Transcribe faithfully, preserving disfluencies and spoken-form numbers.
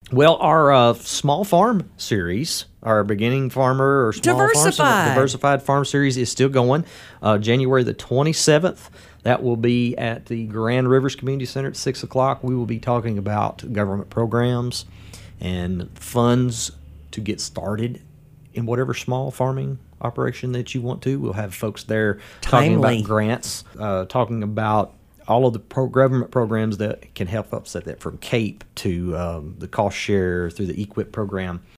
Well, our uh, small farm series, our beginning farmer or small Diversified. farm, diversified farm series is still going. Uh, January the twenty-seventh, that will be at the Grand Rivers Community Center at six o'clock. We will be talking about government programs and funds to get started in whatever small farming operation that you want to. We'll have folks there talking Timely. about grants, uh, talking about all of the pro- government programs that can help offset that, from CAPE to um, the cost share through the E Q I P program.